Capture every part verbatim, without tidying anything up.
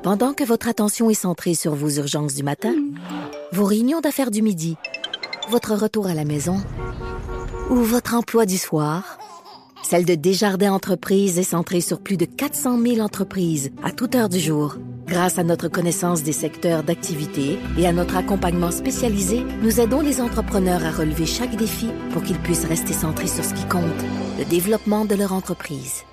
Pendant que votre attention est centrée sur vos urgences du matin, vos réunions d'affaires du midi, votre retour à la maison ou votre emploi du soir, celle de Desjardins Entreprises est centrée sur plus de quatre cent mille entreprises à toute heure du jour. Grâce à notre connaissance des secteurs d'activité et à notre accompagnement spécialisé, nous aidons les entrepreneurs à relever chaque défi pour qu'ils puissent rester centrés sur ce qui compte, le développement de leur entreprise.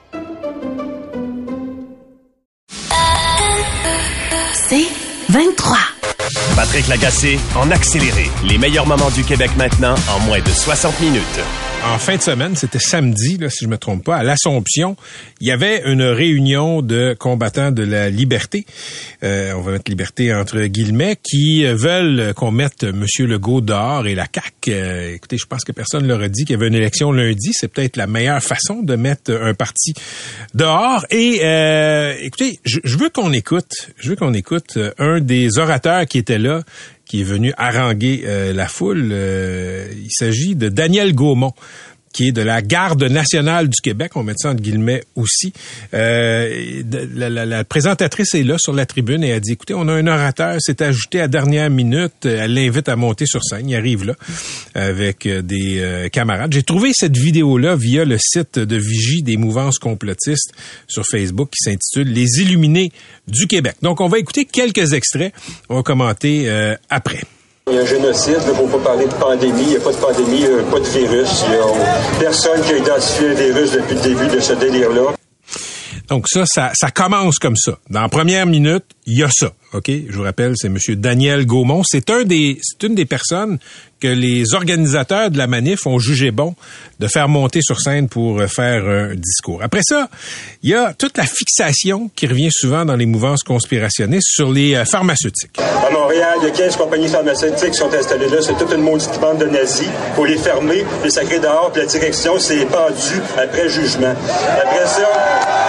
C'est vingt-trois. Patrick Lagacé en accéléré. Les meilleurs moments du Québec maintenant en moins de soixante minutes. En fin de semaine, c'était samedi, là, si je me trompe pas, à l'Assomption, il y avait une réunion de combattants de la liberté, euh, on va mettre liberté entre guillemets, qui veulent qu'on mette M. Legault dehors et la C A Q. Euh, écoutez, je pense que personne leur a dit qu'il y avait une élection lundi. C'est peut-être la meilleure façon de mettre un parti dehors. Et euh, écoutez, je, je veux qu'on écoute, je veux qu'on écoute un des orateurs qui était là, qui est venu haranguer euh, la foule. Euh, il s'agit de Daniel Gaumont, qui est de la Garde nationale du Québec, on met ça entre guillemets aussi. Euh, la, la, la présentatrice est là sur la tribune et elle dit, écoutez, on a un orateur, c'est ajouté à dernière minute, elle l'invite à monter sur scène, il arrive là avec des euh, camarades. J'ai trouvé cette vidéo-là via le site de Vigie des mouvances complotistes sur Facebook qui s'intitule « Les Illuminés du Québec ». Donc, on va écouter quelques extraits, on va commenter euh, après. Il y a un génocide, il ne faut pas parler de pandémie, il n'y a pas de pandémie, il n'y a pas de virus. Il y a personne qui a identifié un virus depuis le début de ce délire-là. Donc ça, ça, ça commence comme ça. Dans la première minute, il y a ça. OK? Je vous rappelle, c'est M. Daniel Gaumont. C'est un des, c'est une des personnes que les organisateurs de la manif ont jugé bon de faire monter sur scène pour faire un discours. Après ça, il y a toute la fixation qui revient souvent dans les mouvances conspirationnistes sur les pharmaceutiques. À Montréal, il y a quinze compagnies pharmaceutiques qui sont installées là. C'est toute une maudite bande de nazis. Il faut les fermer, les sacrer dehors, puis la direction s'est pendue après jugement. Après ça...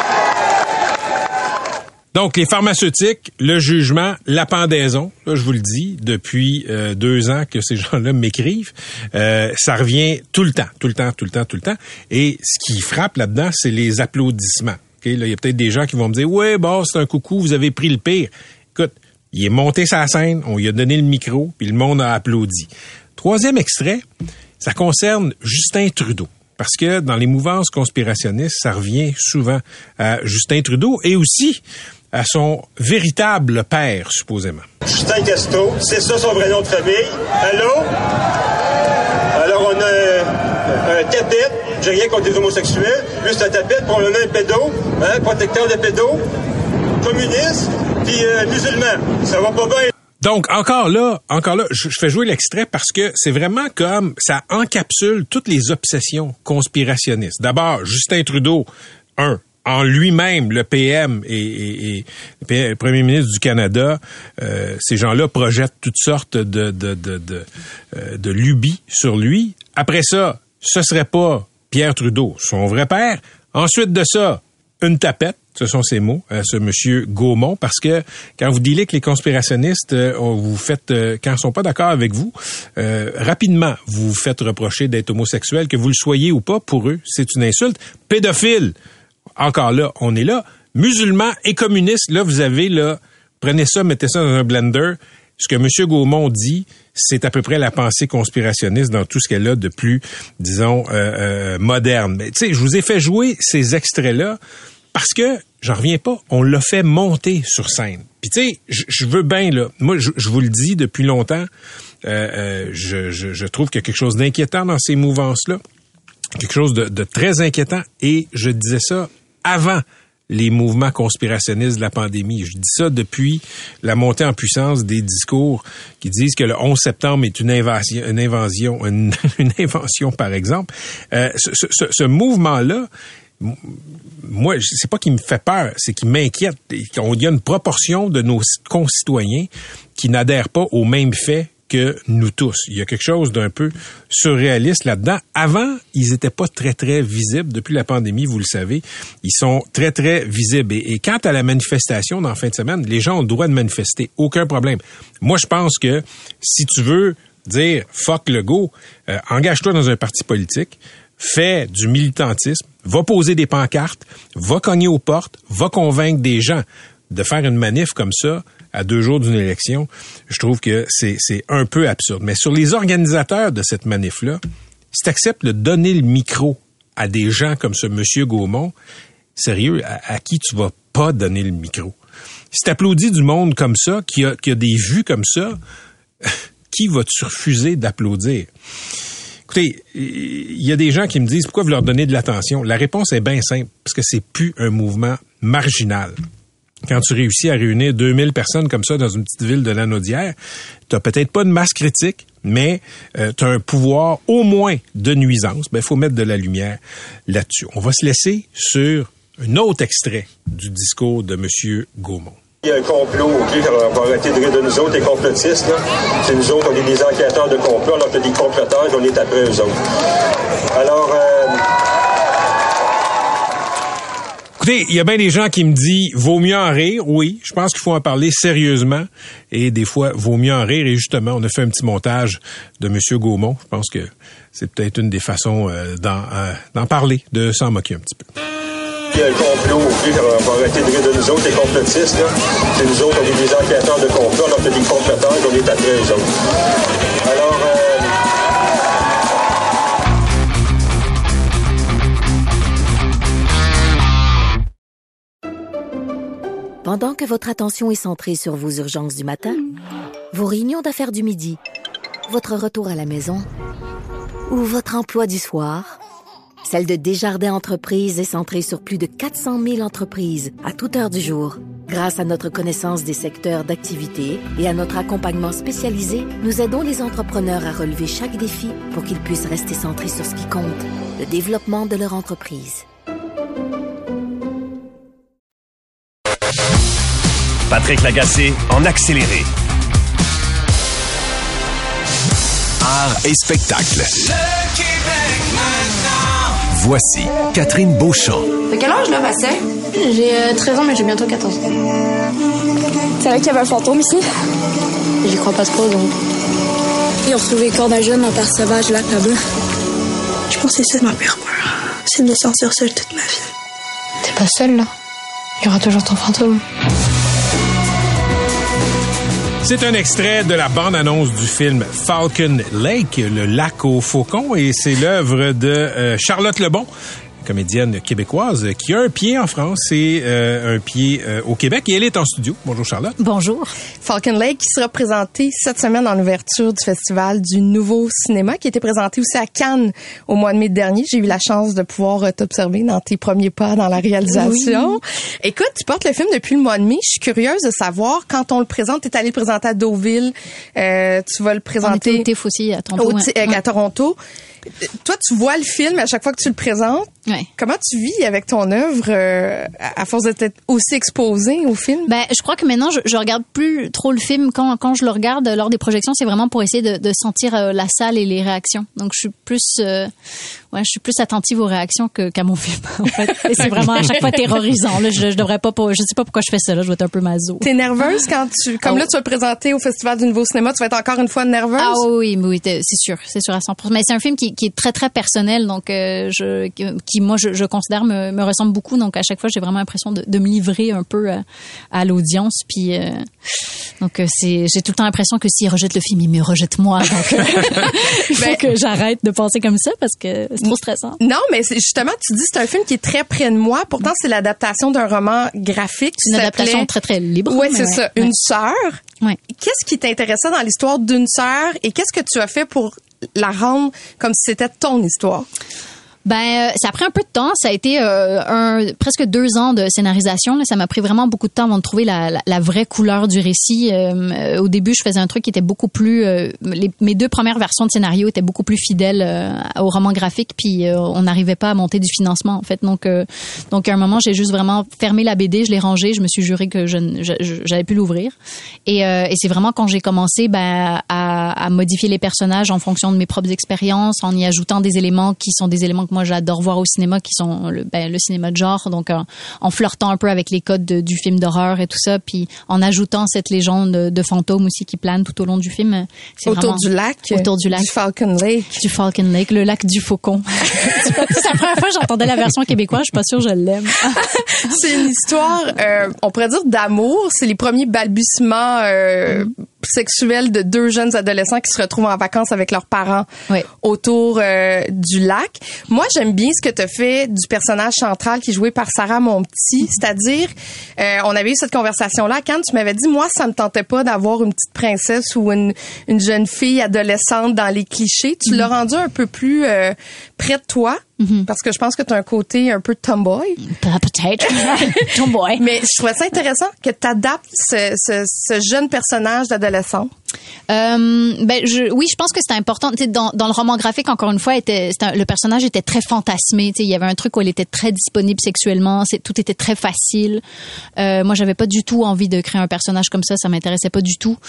Donc, les pharmaceutiques, le jugement, la pendaison, là, je vous le dis, depuis euh, deux ans que ces gens-là m'écrivent, euh, ça revient tout le temps, tout le temps, tout le temps, tout le temps. Et ce qui frappe là-dedans, c'est les applaudissements. Okay? Là, il y a peut-être des gens qui vont me dire « Ouais, bon, c'est un coucou, vous avez pris le pire. » Écoute, il est monté sur la scène, on lui a donné le micro, puis le monde a applaudi. Troisième extrait, ça concerne Justin Trudeau. Parce que dans les mouvances conspirationnistes, ça revient souvent à Justin Trudeau et aussi à son véritable père, supposément. Justin Castro, c'est ça son vrai nom de famille. Allô? Alors, on a un, un tapette. J'ai rien contre les homosexuels. Lui, c'est un tapette, probablement un pédo, hein, protecteur de pédos, communiste, puis euh, musulman. Ça va pas bien. Donc, encore là, encore là, je, je fais jouer l'extrait parce que c'est vraiment comme ça encapsule toutes les obsessions conspirationnistes. D'abord, Justin Trudeau, un, en lui-même, le P M et, et, et le premier ministre du Canada, euh, ces gens-là projettent toutes sortes de, de, de, de, de, de lubies sur lui. Après ça, ce serait pas Pierre Trudeau, son vrai père. Ensuite de ça, une tapette. Ce sont ces mots, euh, ce monsieur Gaumont, parce que quand vous dealez avec les conspirationnistes, euh, vous faites, euh, quand ils sont pas d'accord avec vous, euh, rapidement, vous vous faites reprocher d'être homosexuel, que vous le soyez ou pas, pour eux, c'est une insulte. Pédophile, encore là, on est là. Musulman et communiste, là, vous avez, là, prenez ça, mettez ça dans un blender. Ce que monsieur Gaumont dit, c'est à peu près la pensée conspirationniste dans tout ce qu'elle a de plus, disons, euh, euh, moderne. Mais tu sais, je vous ai fait jouer ces extraits-là, parce que, j'en reviens pas, on l'a fait monter sur scène. Puis tu sais, je, je veux bien, là, moi, je, je vous le dis depuis longtemps, euh, euh, je, je, je trouve qu'il y a quelque chose d'inquiétant dans ces mouvances-là, quelque chose de, de très inquiétant, et je disais ça avant les mouvements conspirationnistes de la pandémie. Je dis ça depuis la montée en puissance des discours qui disent que le onze septembre est une invasion, une invasion, une, une invention, par exemple. Euh, ce, ce, ce mouvement-là, moi, c'est pas qu'il me fait peur, c'est qu'il m'inquiète. Il y a une proportion de nos concitoyens qui n'adhèrent pas aux mêmes faits que nous tous. Il y a quelque chose d'un peu surréaliste là-dedans. Avant, ils étaient pas très, très visibles. Depuis la pandémie, vous le savez, ils sont très, très visibles. Et, et quant à la manifestation dans la fin de semaine, les gens ont le droit de manifester. Aucun problème. Moi, je pense que si tu veux dire « fuck Legault euh, », engage-toi dans un parti politique, fais du militantisme, va poser des pancartes, va cogner aux portes, va convaincre des gens. de faire une manif comme ça à deux jours d'une élection, je trouve que c'est, c'est un peu absurde. Mais sur les organisateurs de cette manif-là, si tu acceptes de donner le micro à des gens comme ce monsieur Gaumont, sérieux, à, à qui tu vas pas donner le micro? Si tu applaudis du monde comme ça, qui a, qui a des vues comme ça, qui va-tu refuser d'applaudir? Écoutez, il y a des gens qui me disent pourquoi vous leur donnez de l'attention. La réponse est bien simple, parce que c'est plus un mouvement marginal. Quand tu réussis à réunir deux mille personnes comme ça dans une petite ville de Lanaudière, t'as peut-être pas de masse critique, mais euh, t'as un pouvoir au moins de nuisance. Ben, il faut mettre de la lumière là-dessus. On va se laisser sur un autre extrait du discours de M. Gaumont. Il y a un complot, OK, on va arrêter de rire de nous autres, les complotistes, là. C'est nous autres, on est des enquêteurs de complot, alors que des comploteurs, on est après eux autres. Alors, euh... Écoutez, il y a bien des gens qui me disent, vaut mieux en rire. Oui, je pense qu'il faut en parler sérieusement. Et des fois, vaut mieux en rire. Et justement, on a fait un petit montage de M. Gaumont. Je pense que c'est peut-être une des façons euh, d'en, euh, d'en parler, de s'en moquer un petit peu. Il y a un complot, OK, on va arrêter de rire de nous autres, les complotistes, là. C'est nous autres, on est des enquêteurs de complot, alors que des comploteurs, on est après eux autres. Alors, euh... Pendant que votre attention est centrée sur vos urgences du matin, vos réunions d'affaires du midi, votre retour à la maison ou votre emploi du soir, celle de Desjardins Entreprises est centrée sur plus de quatre cent mille entreprises à toute heure du jour. Grâce à notre connaissance des secteurs d'activité et à notre accompagnement spécialisé, nous aidons les entrepreneurs à relever chaque défi pour qu'ils puissent rester centrés sur ce qui compte, le développement de leur entreprise. Patrick Lagacé en accéléré. Art et spectacle. Le Québec maintenant. Voici Catherine Beauchamp. T'as quel âge, là, Bastien? J'ai euh, treize ans, mais j'ai bientôt quatorze ans. C'est vrai qu'il y avait un fantôme ici? J'y crois pas trop, donc. Ils ont retrouvé le corps d'un jeune en terre sauvage, là, là-bas. Je pense que c'est ça ma pire peur. C'est de me sentir seule toute ma vie. T'es pas seule, là. Il y aura toujours ton fantôme. C'est un extrait de la bande-annonce du film Falcon Lake, le lac aux faucons, et c'est l'œuvre de euh, Charlotte Lebon, comédienne québécoise, qui a un pied en France et euh, un pied euh, au Québec, et elle est en studio. Bonjour Charlotte. Bonjour. Falcon Lake qui sera présenté cette semaine en ouverture du Festival du Nouveau Cinéma, qui a été présenté aussi à Cannes au mois de mai dernier. J'ai eu la chance de pouvoir t'observer dans tes premiers pas dans la réalisation. Oui. Écoute, tu portes le film depuis le mois de mai. Je suis curieuse de savoir, quand on le présente, tu es allé le présenter à Deauville, euh, tu vas le présenter... On était au T I F aussi à Toronto. Au, ouais. à ouais. Toronto. Toi, tu vois le film à chaque fois que tu le présentes. Ouais. Comment tu vis avec ton œuvre euh, à force d'être aussi exposé au film? Ben, je crois que maintenant, je, je regarde plus trop le film. Quand, quand je le regarde lors des projections, c'est vraiment pour essayer de, de sentir euh, la salle et les réactions. Donc, je suis plus, euh, ouais, je suis plus attentive aux réactions que, qu'à mon film, en fait. Et c'est vraiment à chaque fois terrorisant. Là, je, je devrais pas, je sais pas pourquoi je fais ça. Là, je vais être un peu maso. T'es nerveuse quand tu, comme oh. là, tu vas le présenter au Festival du Nouveau Cinéma. Tu vas être encore une fois nerveuse? Ah oui, oui, c'est sûr, c'est sûr à cent pour cent. Mais c'est un film qui, qui est très, très personnel. Donc, euh, je, qui, moi, je, je considère me, me ressemble beaucoup. Donc, à chaque fois, j'ai vraiment l'impression de, de me livrer un peu à, à l'audience. Puis, euh, donc, c'est, j'ai tout le temps l'impression que s'ils rejettent le film, ils me rejettent moi. Donc, euh, il faut ben, que j'arrête de penser comme ça parce que c'est trop stressant. Non, mais c'est, justement, tu dis c'est un film qui est très près de moi. Pourtant, c'est l'adaptation d'un roman graphique. C'est une adaptation très, très libre. Oui, c'est ouais, ça. Ouais. Une sœur. Ouais. Qu'est-ce qui t'intéressait dans l'histoire d'une sœur et qu'est-ce que tu as fait pour la rendre comme si c'était ton histoire? Ben, ça a pris un peu de temps. Ça a été euh, un presque deux ans de scénarisation. Là. Ça m'a pris vraiment beaucoup de temps avant de trouver la, la, la vraie couleur du récit. Euh, au début, je faisais un truc qui était beaucoup plus... Euh, les, mes deux premières versions de scénario étaient beaucoup plus fidèles euh, au roman graphique, puis euh, on n'arrivait pas à monter du financement, en fait. Donc, euh, donc à un moment, j'ai juste vraiment fermé la B D, je l'ai rangée, je me suis juré que je, je, je j'avais plus l'ouvrir. Et, euh, et c'est vraiment quand j'ai commencé ben, à, à modifier les personnages en fonction de mes propres expériences, en y ajoutant des éléments qui sont des éléments que moi j'adore voir au cinéma, qui sont le, ben, le cinéma de genre, donc en, en flirtant un peu avec les codes de, du film d'horreur et tout ça, puis en ajoutant cette légende de, de fantômes aussi qui plane tout au long du film. C'est autour vraiment, du lac. Autour du lac. Du Falcon Lake. Du Falcon Lake, le lac du Faucon. C'est la première fois que j'entendais la version québécoise, je suis pas sûre que je l'aime. C'est une histoire, euh, on pourrait dire d'amour. C'est les premiers balbutiements euh, mm. sexuels de deux jeunes adolescents qui se retrouvent en vacances avec leurs parents oui. autour euh, du lac. Moi, j'aime bien ce que tu as fait du personnage central qui est joué par Sarah Monpetit, c'est-à-dire, euh, on avait eu cette conversation-là quand tu m'avais dit, moi, ça me tentait pas d'avoir une petite princesse ou une, une jeune fille adolescente dans les clichés. Tu mm. l'as rendu un peu plus euh, près de toi. Mm-hmm. Parce que je pense que tu as un côté un peu tomboy. Peut-être. Tomboy. Mais je trouvais ça intéressant que tu adaptes ce, ce, ce jeune personnage d'adolescent. Euh, ben je, oui, je pense que c'était important. Tu sais, dans, dans le roman graphique, encore une fois, était, c'était un, le personnage était très fantasmé. Tu sais, il y avait un truc où elle était très disponible sexuellement. C'est, tout était très facile. Euh, moi, j'avais pas du tout envie de créer un personnage comme ça. Ça m'intéressait pas du tout.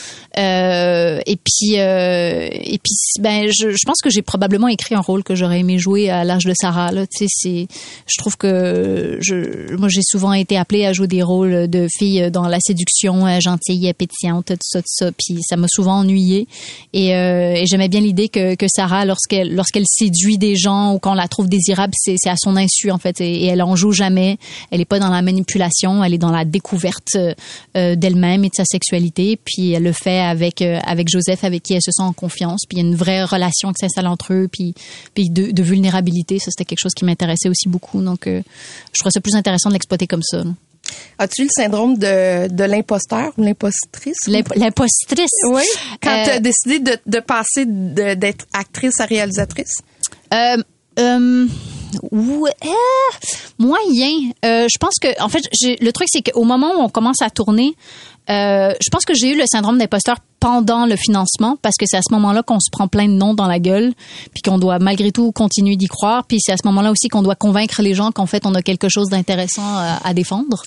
Euh, et puis, euh, et puis, ben, je, je pense que j'ai probablement écrit un rôle que j'aurais aimé jouer à l'âge de Sarah. Là, tu sais, c'est, je trouve que je, moi, j'ai souvent été appelée à jouer des rôles de filles dans la séduction, gentille, pétillante, tout ça, tout ça. Puis ça m'a souvent ennuyée et, euh, et j'aimais bien l'idée que, que Sarah, lorsqu'elle lorsqu'elle séduit des gens ou qu'on la trouve désirable, c'est, c'est à son insu en fait, et, et elle en joue jamais. Elle est pas dans la manipulation, elle est dans la découverte euh, d'elle-même et de sa sexualité. Puis elle le fait avec euh, avec Joseph, avec qui elle se sent en confiance. Puis il y a une vraie relation qui s'installe entre eux, puis puis de, de vulnérabilité. Ça, c'était quelque chose qui m'intéressait aussi beaucoup. Donc euh, je trouvais ça plus intéressant de l'exploiter comme ça. Là. As-tu eu le syndrome de, de l'imposteur ou l'impostrice? L'imp- l'impostrice? Oui. Quand euh, tu as décidé de, de passer de, d'être actrice à réalisatrice? Euh, euh, ouais, moyen. Euh, je pense que, en fait, j'ai, le truc, c'est qu'au moment où on commence à tourner, euh, je pense que j'ai eu le syndrome d'imposteur pendant le financement, parce que c'est à ce moment-là qu'on se prend plein de noms dans la gueule, puis qu'on doit malgré tout continuer d'y croire, puis c'est à ce moment-là aussi qu'on doit convaincre les gens qu'en fait on a quelque chose d'intéressant à, à défendre.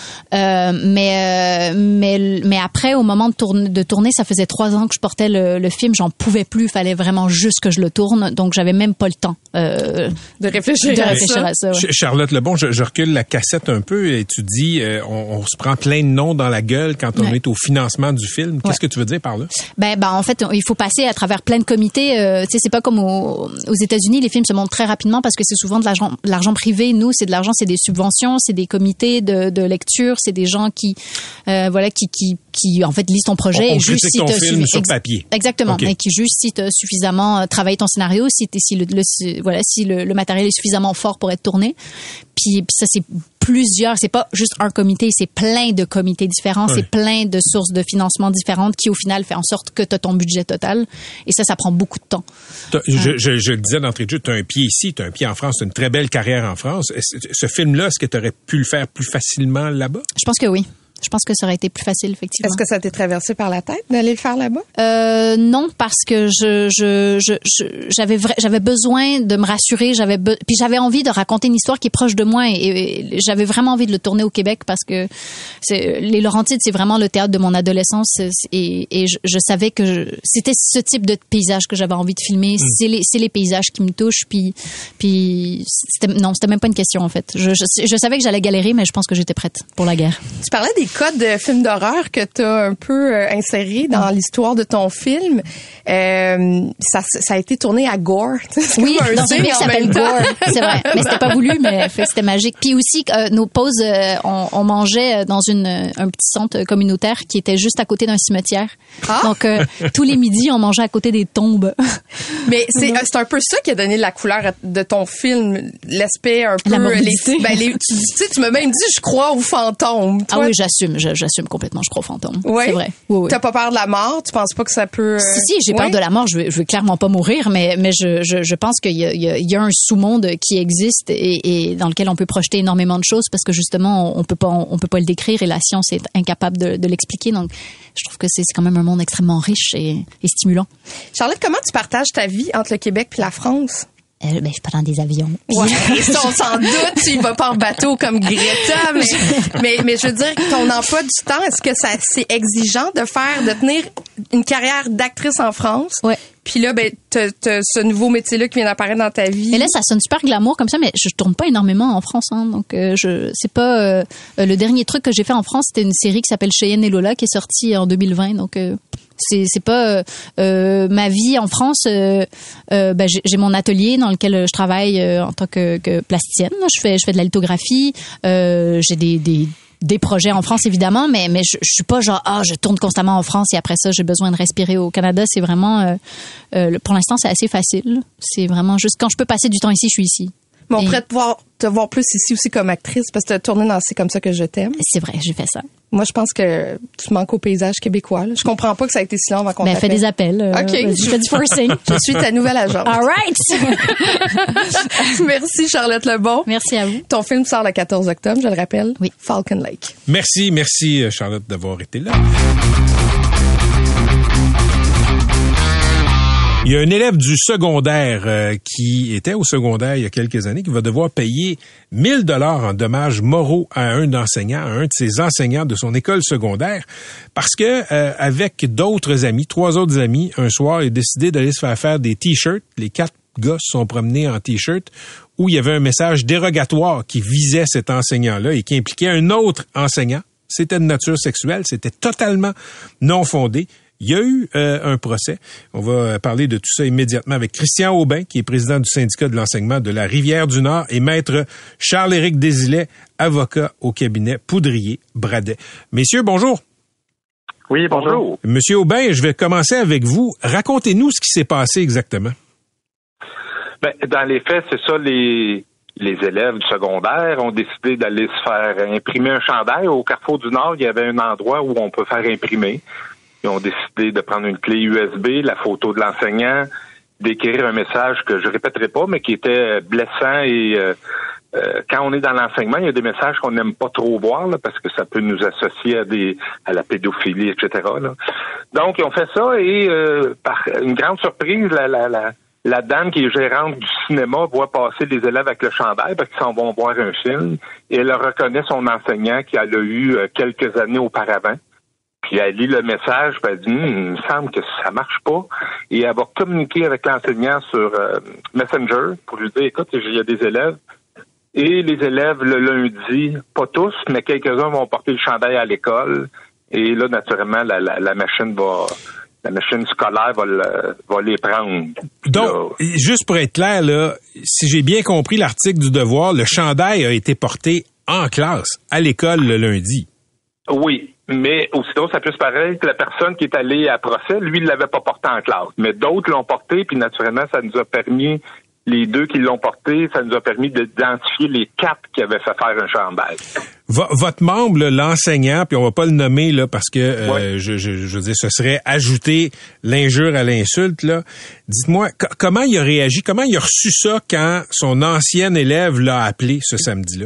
Euh, mais euh, mais mais après, au moment de tourner, de tourner, ça faisait trois ans que je portais le, le film, j'en pouvais plus, il fallait vraiment juste que je le tourne, donc j'avais même pas le temps euh, de réfléchir, de à, réfléchir ça. à ça. Ouais. Charlotte Lebon, je, je recule la cassette un peu et tu dis euh, on, on se prend plein de noms dans la gueule quand on ouais. est au financement du film. Qu'est-ce ouais. que tu veux dire par là? Ben, ben en fait, il faut passer à travers plein de comités. Euh, tu sais, c'est pas comme au, aux États-Unis, les films se montrent très rapidement parce que c'est souvent de l'argent, de l'argent privé. Nous, c'est de l'argent, c'est des subventions, c'est des comités de, de lecture, c'est des gens qui, euh, voilà, qui, qui, qui en fait lisent ton projet on, on et jugent si ton t'as film suffi- sur papier. Exactement, okay. et qui jugent si t'as suffisamment travaillé ton scénario, si t'es, si le, le si, voilà, si le, le matériel est suffisamment fort pour être tourné. Puis, puis ça, c'est plusieurs, c'est pas juste un comité, c'est plein de comités différents, oui. c'est plein de sources de financement différentes qui, au final, fait en sorte que tu as ton budget total. Et ça, ça prend beaucoup de temps. Je, je, je le disais d'entrée de jeu, tu as un pied ici, tu as un pied en France, tu as une très belle carrière en France. Ce film-là, est-ce que tu aurais pu le faire plus facilement là-bas? Je pense que oui. Je pense que ça aurait été plus facile, effectivement. Est-ce que ça t'est traversé par la tête d'aller le faire là-bas? Euh, non, parce que je, je, je, je j'avais vra- j'avais besoin de me rassurer, j'avais be- puis j'avais envie de raconter une histoire qui est proche de moi et, et j'avais vraiment envie de le tourner au Québec parce que c'est, les Laurentides, c'est vraiment le théâtre de mon adolescence et, et je, je savais que je, c'était ce type de paysage que j'avais envie de filmer. Mm. C'est les, c'est les paysages qui me touchent. Puis, puis c'était, non, c'était même pas une question en fait. Je, je, je savais que j'allais galérer, mais je pense que j'étais prête pour la guerre. Tu parlais des codes de films d'horreur que tu as un peu euh, insérés dans l'histoire de ton film. Euh, ça, ça a été tourné à Gore. Oui, dans une ville qui s'appelle Gore. C'est vrai. Mais c'était pas voulu, mais c'était magique. Puis aussi, euh, nos pauses, euh, on, on mangeait dans une, un petit centre communautaire qui était juste à côté d'un cimetière. Ah? Donc, euh, tous les midis, on mangeait à côté des tombes. Mais c'est, c'est un peu ça qui a donné la couleur de ton film, l'aspect un peu... La morbidité. Les, ben les, tu sais, tu m'as même dit, je crois aux fantômes. Toi, ah oui, j'assume. Je, j'assume complètement, je crois aux fantômes. Oui. C'est vrai. Oui, oui. T'as pas peur de la mort? Tu penses pas que ça peut... Euh... Si, si, j'ai oui? peur de la mort. Je veux, je veux clairement pas mourir, mais, mais je, je, je pense qu'il y a, il y a, il y a un sous-monde qui existe et, et dans lequel on peut projeter énormément de choses parce que justement, on, on peut pas, on, on peut pas le décrire et la science est incapable de, de l'expliquer. Donc, je trouve que c'est, c'est quand même un monde extrêmement riche et, et stimulant. Charlotte, comment tu partages ta vie entre le Québec puis la France? Euh, ben, je prends des avions. Ouais, ça, on s'en doute, tu vas pas en bateau comme Greta, mais, mais, mais je veux dire, ton emploi du temps, est-ce que ça, c'est exigeant de faire, de tenir une carrière d'actrice en France? Ouais. Puis là, ben, t'as, t'as ce nouveau métier-là qui vient d'apparaître dans ta vie. Mais là, ça sonne super glamour comme ça, mais je tourne pas énormément en France, hein, donc euh, je, c'est pas euh, le dernier truc que j'ai fait en France, c'était une série qui s'appelle Cheyenne et Lola qui est sortie en deux mille vingt, donc. Euh, C'est, c'est pas euh, ma vie en France. Euh, euh, ben j'ai, j'ai mon atelier dans lequel je travaille euh, en tant que, que plasticienne. Je fais, je fais de la lithographie. Euh, j'ai des, des, des projets en France évidemment, mais mais je, je suis pas genre ah je tourne constamment en France et après ça j'ai besoin de respirer au Canada. C'est vraiment euh, euh, pour l'instant c'est assez facile. C'est vraiment juste quand je peux passer du temps ici, je suis ici. Mais on Et... pourrait te voir, te voir plus ici aussi comme actrice parce que tu as tourné dans C'est comme ça que je t'aime. C'est vrai, j'ai fait ça. Moi, je pense que tu manques au paysage québécois. Là. Je comprends pas que ça a été si long avant qu'on ben, t'appelle. Fais des appels. Euh, OK. Je fais du forcing. Je suis ta nouvelle agente. All right. Merci, Charlotte Lebon. Merci à vous. Ton film sort le quatorze octobre, je le rappelle. Oui. Falcon Lake. Merci, merci, Charlotte, d'avoir été là. Il y a un élève du secondaire euh, qui était au secondaire il y a quelques années qui va devoir payer mille dollars en dommages moraux à un enseignant, à un de ses enseignants de son école secondaire, parce que euh, avec d'autres amis, trois autres amis, un soir, il a décidé d'aller se faire faire des t-shirts. Les quatre gars se sont promenés en t-shirt où il y avait un message dérogatoire qui visait cet enseignant-là et qui impliquait un autre enseignant. C'était de nature sexuelle, c'était totalement non fondé. Il y a eu euh, un procès. On va parler de tout ça immédiatement avec Christian Aubin, qui est président du syndicat de l'enseignement de la Rivière-du-Nord, et maître Charles-Éric Désilet, avocat au cabinet Poudrier-Bradet. Messieurs, bonjour. Oui, bonjour. Monsieur Aubin, je vais commencer avec vous. Racontez-nous ce qui s'est passé exactement. Ben, dans les faits, c'est ça, les... Les élèves du secondaire ont décidé d'aller se faire imprimer un chandail. Au Carrefour du Nord, il y avait un endroit où on peut faire imprimer. Ils ont décidé de prendre une clé U S B, la photo de l'enseignant, d'écrire un message que je répéterai pas, mais qui était blessant. Et euh, euh, quand on est dans l'enseignement, il y a des messages qu'on n'aime pas trop voir là, parce que ça peut nous associer à des à la pédophilie, et cetera. Là. Donc, ils ont fait ça et euh, par une grande surprise, la, la, la La dame qui est gérante du cinéma voit passer les élèves avec le chandail parce qu'ils s'en vont voir un film et elle reconnaît son enseignant qu'elle a eu quelques années auparavant. Puis elle lit le message, puis elle dit hm, il me semble que ça marche pas. Et elle va communiquer avec l'enseignant sur euh, Messenger pour lui dire écoute, il y a des élèves. Et les élèves le lundi, pas tous, mais quelques-uns vont porter le chandail à l'école. Et là, naturellement, la, la, la machine va. La machine scolaire va, le, va les prendre. Donc, là. Juste pour être clair, là, si j'ai bien compris l'article du Devoir, le chandail a été porté en classe, à l'école le lundi. Oui, mais aussitôt, ça peut se paraître que la personne qui est allée à procès, lui, il l'avait pas porté en classe. Mais d'autres l'ont porté, puis naturellement, ça nous a permis, les deux qui l'ont porté, ça nous a permis d'identifier les quatre qui avaient fait faire un chandail. V- votre membre, là, l'enseignant, puis on va pas le nommer là parce que euh, ouais. je, je, je veux dire, ce serait ajouter l'injure à l'insulte. Là, dites-moi c- comment il a réagi, comment il a reçu ça quand son ancien élève l'a appelé ce samedi-là.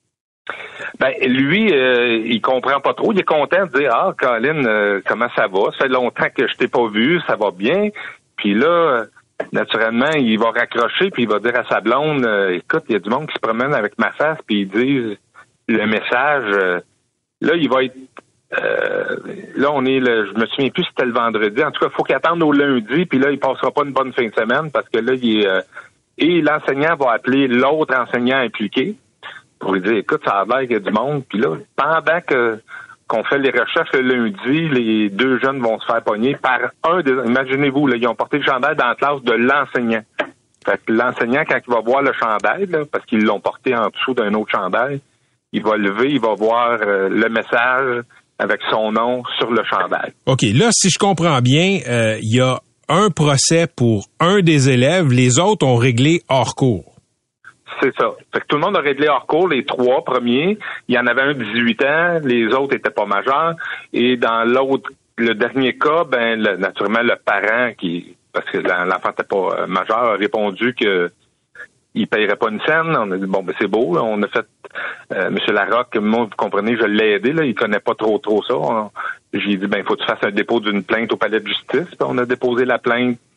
Ben lui, euh, il comprend pas trop. Il est content de dire ah, Colin, euh, comment ça va? Ça fait longtemps que je t'ai pas vu, ça va bien. Puis là. Naturellement, il va raccrocher puis il va dire à sa blonde euh, écoute, il y a du monde qui se promène avec ma face puis ils disent le message. Euh, là, il va être euh, là, on est le, je me souviens plus si c'était le vendredi. En tout cas, il faut qu'il attende au lundi puis là, il passera pas une bonne fin de semaine parce que là, il est euh, et l'enseignant va appeler l'autre enseignant impliqué pour lui dire écoute, ça a l'air qu'il y a du monde. Puis là, pendant que qu'on fait les recherches le lundi, les deux jeunes vont se faire pogner par un des... Imaginez-vous, là, ils ont porté le chandail dans la classe de l'enseignant. Fait que l'enseignant, quand il va voir le chandail, là, parce qu'ils l'ont porté en dessous d'un autre chandail, il va lever, il va voir euh, le message avec son nom sur le chandail. OK, là, si je comprends bien, euh, il y a un procès pour un des élèves, les autres ont réglé hors cours. C'est ça. Fait que tout le monde a réglé hors cours, les trois premiers. Il y en avait un de dix-huit ans, les autres étaient pas majeurs. Et dans l'autre, le dernier cas, ben le, naturellement, le parent qui, parce que l'enfant n'était pas euh, majeur, a répondu que il paierait pas une scène. On a dit bon ben c'est beau. Là. On a fait euh, M. Larocque, moi vous comprenez, je l'ai aidé. Là, il connaît pas trop trop ça. On, j'ai dit ben il faut que tu fasses un dépôt d'une plainte au palais de justice. Puis on a déposé la plainte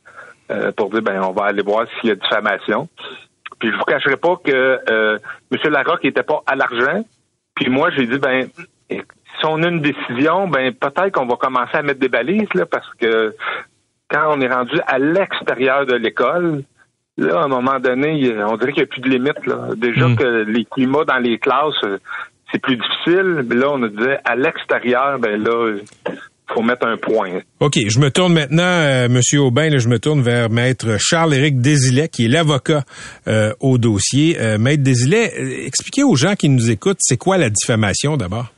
euh, pour dire, ben, on va aller voir s'il y a diffamation. Puis je vous cacherai pas que euh, M. Larocque n'était pas à l'argent. Puis moi, j'ai dit, ben, si on a une décision, ben peut-être qu'on va commencer à mettre des balises, là, parce que quand on est rendu à l'extérieur de l'école, là, à un moment donné, on dirait qu'il n'y a plus de limite, là. Déjà mmh. que les climats dans les classes, c'est plus difficile. Mais là, on nous disait à l'extérieur, ben là, faut mettre un point. OK, je me tourne maintenant, euh, Monsieur Aubin, là, je me tourne vers Maître Charles-Éric Désilet, qui est l'avocat euh, au dossier. Euh, Maître Désilet, euh, expliquez aux gens qui nous écoutent, c'est quoi la diffamation d'abord?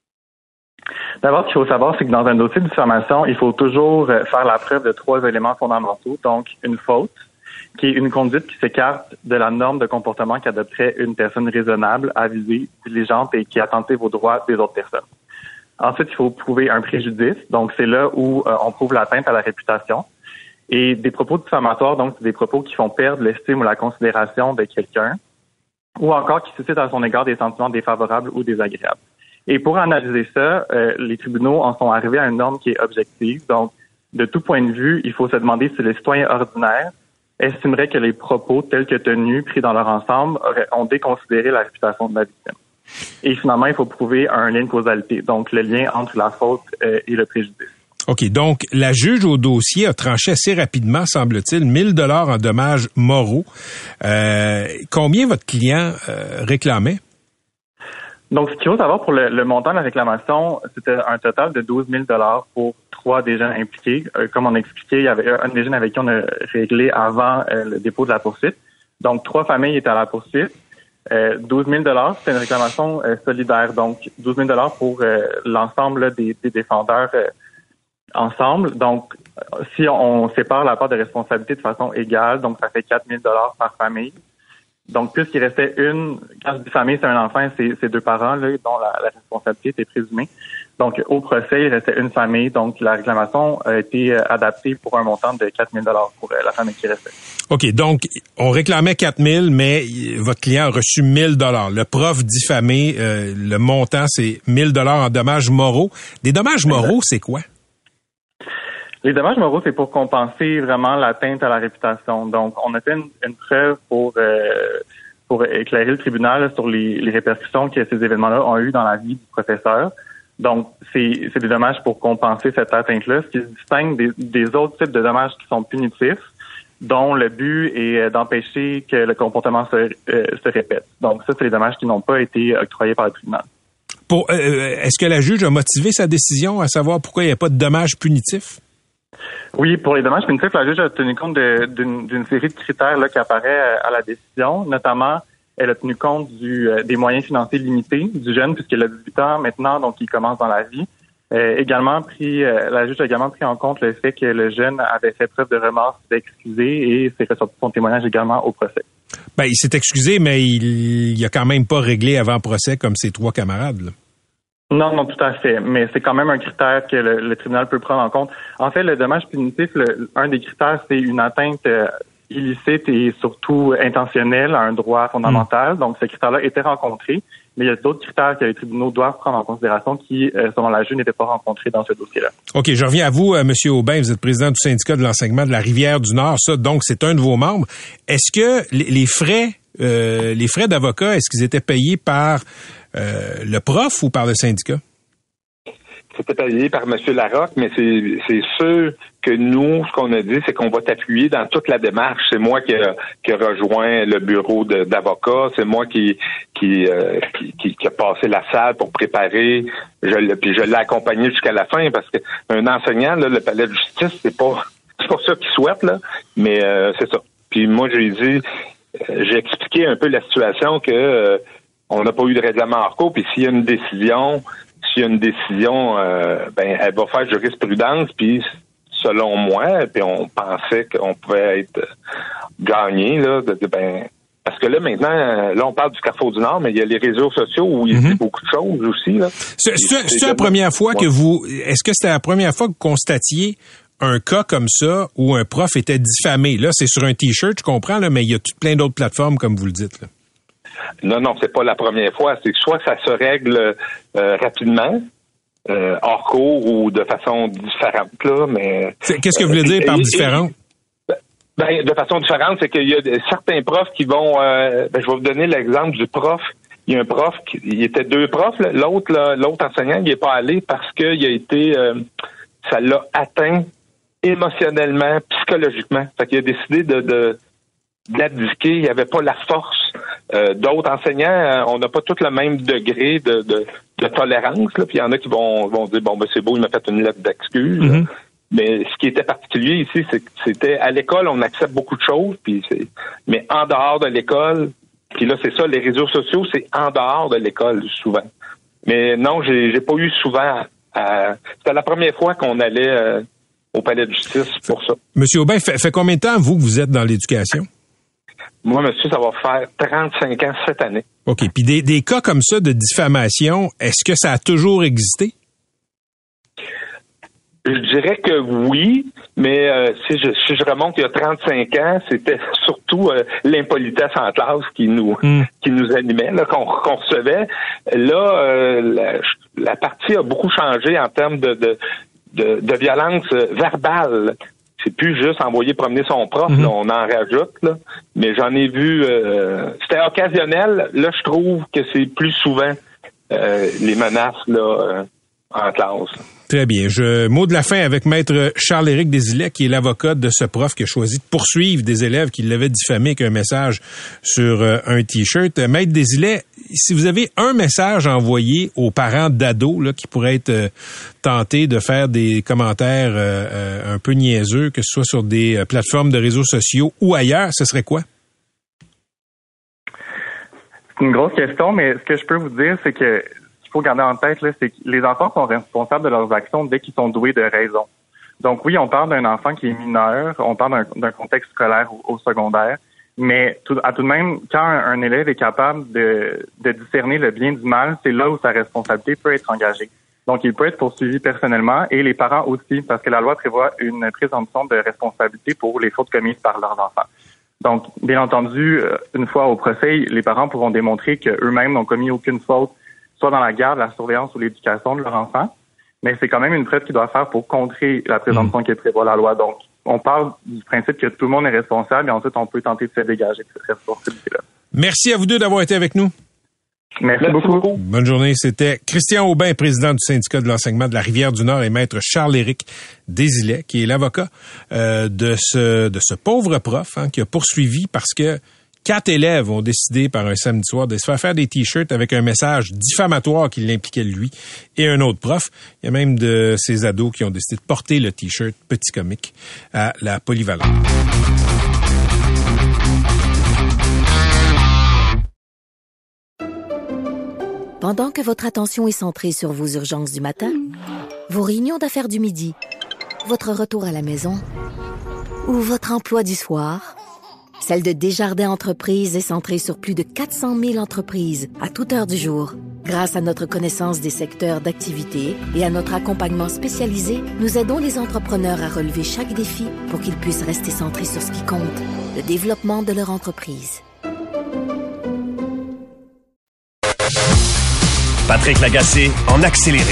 D'abord, ce qu'il faut savoir, c'est que dans un dossier de diffamation, il faut toujours faire la preuve de trois éléments fondamentaux. Donc, une faute, qui est une conduite qui s'écarte de la norme de comportement qu'adopterait une personne raisonnable, avisée, diligente et qui est attentive aux droits des autres personnes. Ensuite, il faut prouver un préjudice. Donc, c'est là où euh, on prouve l'atteinte à la réputation. Et des propos diffamatoires, donc, c'est des propos qui font perdre l'estime ou la considération de quelqu'un, ou encore qui suscitent à son égard des sentiments défavorables ou désagréables. Et pour analyser ça, euh, les tribunaux en sont arrivés à une norme qui est objective. Donc, de tout point de vue, il faut se demander si les citoyens ordinaires estimeraient que les propos tels que tenus, pris dans leur ensemble, auraient, ont déconsidéré la réputation de la victime. Et finalement, il faut prouver un lien de causalité, donc le lien entre la faute euh, et le préjudice. OK, donc la juge au dossier a tranché assez rapidement, semble-t-il, mille dollars en dommages moraux. Euh, combien votre client euh, réclamait? Donc, ce qu'il faut savoir pour le, le montant de la réclamation, c'était un total de douze mille dollars pour trois des jeunes impliqués. Euh, comme on a expliqué, il y avait un des jeunes avec qui on a réglé avant euh, le dépôt de la poursuite. Donc, trois familles étaient à la poursuite. Euh, douze mille dollars, c'est une réclamation euh, solidaire. Donc, douze mille dollars pour euh, l'ensemble là, des, des défendeurs euh, ensemble. Donc, si on, on sépare la part de responsabilité de façon égale, donc ça fait quatre mille dollars par famille. Donc, puisqu'il restait une, quand je dis famille, c'est un enfant, c'est, c'est deux parents, là, dont la, la responsabilité était présumée. Donc, au procès, il restait une famille. Donc, la réclamation a été adaptée pour un montant de quatre mille dollars pour la famille qui restait. OK. Donc, on réclamait quatre mille, mais votre client a reçu mille dollars. Le prof diffamé, euh, le montant, c'est mille dollars en dommages moraux. Des dommages moraux, c'est quoi? Les dommages moraux, c'est pour compenser vraiment l'atteinte à la réputation. Donc, on a fait une, une preuve pour euh, pour éclairer le tribunal là, sur les, les répercussions que ces événements-là ont eu dans la vie du professeur. Donc, c'est, c'est des dommages pour compenser cette atteinte-là, ce qui se distingue des, des autres types de dommages qui sont punitifs, dont le but est d'empêcher que le comportement se, euh, se répète. Donc, ça, c'est les dommages qui n'ont pas été octroyés par le tribunal. Pour, euh, est-ce que la juge a motivé sa décision à savoir pourquoi il n'y a pas de dommages punitifs? Oui, pour les dommages punitifs, la juge a tenu compte de, d'une, d'une série de critères là, qui apparaît à la décision. Notamment, elle a tenu compte du, euh, des moyens financiers limités du jeune, puisqu'il a dix-huit ans maintenant, donc il commence dans la vie. Euh, également pris, euh, la juge a également pris en compte le fait que le jeune avait fait preuve de remords, s'est excusé et s'est ressorti son témoignage également au procès. Ben, il s'est excusé, mais il, il a quand même pas réglé avant procès comme ses trois camarades, là. Non, non, tout à fait. Mais c'est quand même un critère que le, le tribunal peut prendre en compte. En fait, le dommage punitif, le, un des critères, c'est une atteinte euh, illicite et surtout intentionnelle à un droit fondamental. Mmh. Donc, ce critère-là était rencontré. Mais il y a d'autres critères que les tribunaux doivent prendre en considération qui, euh, selon la juge, n'étaient pas rencontrés dans ce dossier-là. OK, je reviens à vous, euh, M. Aubin. Vous êtes président du syndicat de l'enseignement de la Rivière-du-Nord. Ça, donc, c'est un de vos membres. Est-ce que les, les frais, euh, les frais d'avocat, est-ce qu'ils étaient payés par euh, le prof ou par le syndicat? C'était payé par M. Larocque, mais c'est, c'est sûr que nous, ce qu'on a dit, c'est qu'on va t'appuyer dans toute la démarche. C'est moi qui a, qui a rejoint le bureau de, d'avocat, c'est moi qui qui, euh, qui qui qui a passé la salle pour préparer. Je, puis je l'ai accompagné jusqu'à la fin parce qu'un enseignant, là, le palais de justice, c'est pas c'est pas ça qu'il souhaite, là, mais euh, c'est ça. Puis moi, j'ai dit, euh, j'ai expliqué un peu la situation que euh, on n'a pas eu de règlement hors cours, puis s'il y a une décision. S'il y a une décision, euh, ben elle va faire jurisprudence, puis selon moi, puis on pensait qu'on pouvait être gagné, là, de, de, ben parce que là, maintenant, là, on parle du Carrefour du Nord, mais il y a les réseaux sociaux où il y a mm-hmm. beaucoup de choses aussi, là. C'est, c'est, c'est la première fois que vous, est-ce que c'était la première fois que vous constatiez un cas comme ça où un prof était diffamé? Là, c'est sur un T-shirt, je comprends, là, mais il y a tout plein d'autres plateformes, comme vous le dites, là. Non, non, c'est pas la première fois. C'est que soit ça se règle euh, rapidement, euh, hors cours ou de façon différente, là, mais... C'est, qu'est-ce que vous voulez dire par différente? Ben, de façon différente, c'est qu'il y a certains profs qui vont... Euh, ben, je vais vous donner l'exemple du prof. Il y a un prof, qui, il était deux profs. Là. L'autre, là, l'autre enseignant, il n'est pas allé parce qu'il a été... Euh, ça l'a atteint émotionnellement, psychologiquement. Fait qu'il a décidé de, de d'abdiquer. Il n'y avait pas la force. Euh, d'autres enseignants, euh, on n'a pas tous le même degré de, de, de tolérance. Là. Puis il y en a qui vont, vont dire, bon, ben c'est beau, il m'a fait une lettre d'excuse. Mm-hmm. Mais ce qui était particulier ici, c'est que c'était à l'école, on accepte beaucoup de choses. Puis c'est, mais en dehors de l'école, puis là, c'est ça, les réseaux sociaux, c'est en dehors de l'école, souvent. Mais non, j'ai, j'ai pas eu souvent... À, c'était la première fois qu'on allait euh, au palais de justice pour ça. Monsieur Aubin, fait, fait combien de temps, vous, que vous êtes dans l'éducation? Moi, monsieur, ça va faire trente-cinq ans cette année. OK. Puis des, des cas comme ça de diffamation, est-ce que ça a toujours existé? Je dirais que oui, mais euh, si, je, si je remonte il y a trente-cinq ans, c'était surtout euh, l'impolitesse en classe qui nous mm. qui nous animait, là, qu'on, qu'on recevait. Là, euh, la, la partie a beaucoup changé en termes de, de, de, de violence verbale. C'est plus juste envoyer promener son prof, mm-hmm. là, on en rajoute, là. Mais j'en ai vu... Euh, c'était occasionnel. Là, je trouve que c'est plus souvent euh, les menaces là euh, en classe. Très bien. Je mot de la fin avec maître Charles-Éric Desilets, qui est l'avocat de ce prof qui a choisi de poursuivre des élèves qui l'avaient diffamé avec un message sur euh, un T-shirt. Maître Desilets, si vous avez un message envoyé aux parents d'ados là, qui pourraient être euh, tentés de faire des commentaires euh, euh, un peu niaiseux, que ce soit sur des euh, plateformes de réseaux sociaux ou ailleurs, ce serait quoi? C'est une grosse question, mais ce que je peux vous dire, c'est que qu'il faut garder en tête, là, c'est que les enfants sont responsables de leurs actions dès qu'ils sont doués de raison. Donc oui, on parle d'un enfant qui est mineur, on parle d'un, d'un contexte scolaire au, au secondaire, mais tout, à tout de même, quand un, un élève est capable de, de discerner le bien du mal, c'est là où sa responsabilité peut être engagée. Donc il peut être poursuivi personnellement et les parents aussi, parce que la loi prévoit une présomption de responsabilité pour les fautes commises par leurs enfants. Donc, bien entendu, une fois au procès, les parents pourront démontrer qu'eux-mêmes n'ont commis aucune faute, soit dans la garde, la surveillance ou l'éducation de leur enfant, mais c'est quand même une preuve qu'ils doivent faire pour contrer la présomption mmh. qui prévoit la loi. Donc, on parle du principe que tout le monde est responsable et ensuite on peut tenter de se dégager de cette responsabilité-là. Merci à vous deux d'avoir été avec nous. Merci, Merci beaucoup. beaucoup. Bonne journée. C'était Christian Aubin, président du syndicat de l'enseignement de la Rivière-du-Nord, et maître Charles-Éric Desilets, qui est l'avocat euh, de ce de ce pauvre prof hein, qui a poursuivi parce que quatre élèves ont décidé par un samedi soir de se faire faire des T-shirts avec un message diffamatoire qui l'impliquait lui et un autre prof. Il y a même de ces ados qui ont décidé de porter le T-shirt Petit Comique à la polyvalente. Pendant que votre attention est centrée sur vos urgences du matin, vos réunions d'affaires du midi, votre retour à la maison ou votre emploi du soir, celle de Desjardins Entreprises est centrée sur plus de quatre cent mille entreprises à toute heure du jour. Grâce à notre connaissance des secteurs d'activité et à notre accompagnement spécialisé, nous aidons les entrepreneurs à relever chaque défi pour qu'ils puissent rester centrés sur ce qui compte, le développement de leur entreprise. Patrick Lagacé en accéléré.